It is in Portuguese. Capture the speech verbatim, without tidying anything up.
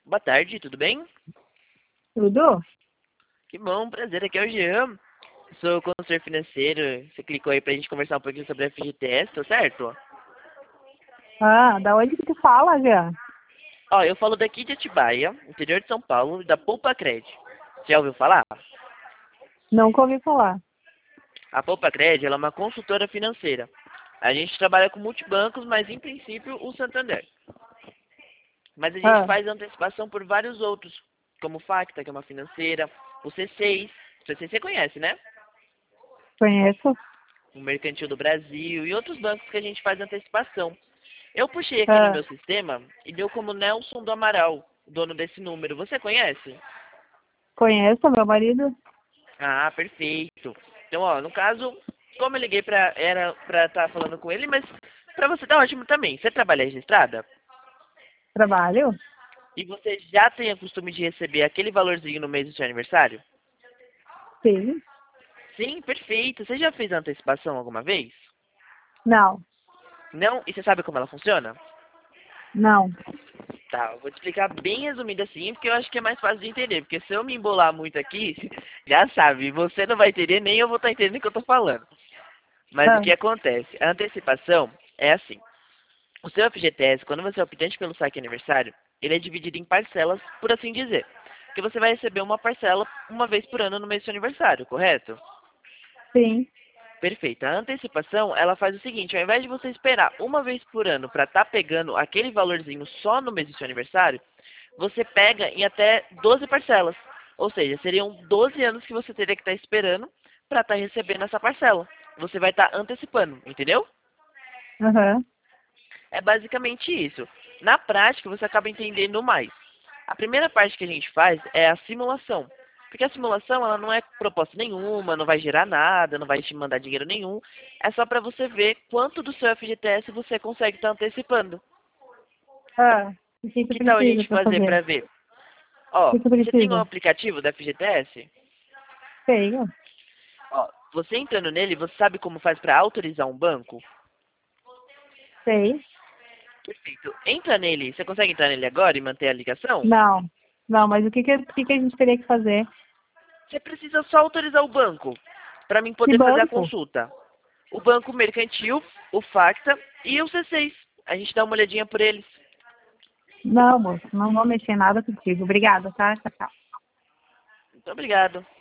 Boa tarde, tudo bem? Tudo? Que bom, prazer, aqui é o Jean. Sou consultor financeiro. Você clicou aí pra gente conversar um pouquinho sobre a F G T S, tá certo? Ah, da onde que tu fala, Jean? Ó, eu falo daqui de Atibaia, interior de São Paulo, da Poupa Cred. Já ouviu falar? Nunca ouvi falar. A Poupa Cred, ela é uma consultora financeira. A gente trabalha com multibancos, mas em princípio o Santander. Mas a gente Ah, faz antecipação por vários outros, como o Facta, que é uma financeira, o C seis, o C seis você conhece, né? conheço. O Mercantil do Brasil e outros bancos que a gente faz antecipação. Eu puxei aqui no Ah, meu sistema e deu como Nelson do Amaral, dono desse número. Você conhece? conheço, meu marido. Ah, perfeito. Então, ó, no caso, como eu liguei pra, era pra estar falando com ele, mas pra você tá ótimo também. Você trabalha registrada? Trabalho? E você já tem o costume de receber aquele valorzinho no mês do seu aniversário? Sim. Sim, perfeito. Você já fez a antecipação alguma vez? Não. Não? E você sabe como ela funciona? Não. Tá, eu vou te explicar bem resumido assim, porque eu acho que é mais fácil de entender. Porque se eu me embolar muito aqui, já sabe, você não vai entender, nem eu vou estar entendendo o que eu tô falando. Mas o Ah, que acontece? A antecipação é assim. O seu F G T S, quando você é optante pelo saque aniversário, ele é dividido em parcelas, por assim dizer. Porque você vai receber uma parcela uma vez por ano no mês do seu aniversário, correto? sim. Perfeito. A antecipação, ela faz o seguinte, ao invés de você esperar uma vez por ano para estar pegando aquele valorzinho só no mês do seu aniversário, você pega em até doze parcelas. Ou seja, seriam doze anos que você teria que estar esperando para estar recebendo essa parcela. Você vai estar antecipando, entendeu? Aham. É basicamente isso. Na prática, você acaba entendendo mais. A primeira parte que a gente faz é a simulação. Porque a simulação, ela não é proposta nenhuma, não vai gerar nada, não vai te mandar dinheiro nenhum. É só para você ver quanto do seu F G T S você consegue estar antecipando. Ah, o que tu Que tal a precisa gente pra fazer fazer? para ver? O Ó, que tu você tem um precisa? aplicativo da F G T S? Tenho. Ó, você entrando nele, você sabe como faz para autorizar um banco? Sei. Perfeito. Entra nele. Você consegue entrar nele agora e manter a ligação? Não. Não, mas o que que, o que que a gente teria que fazer? Você precisa só autorizar o banco para mim Que poder fazer a banco? consulta. O Banco Mercantil, o Facta e o C seis. A gente dá uma olhadinha por eles. Não, moço, não vou mexer nada contigo. Obrigada, tá? Tchau, tchau. Muito obrigado.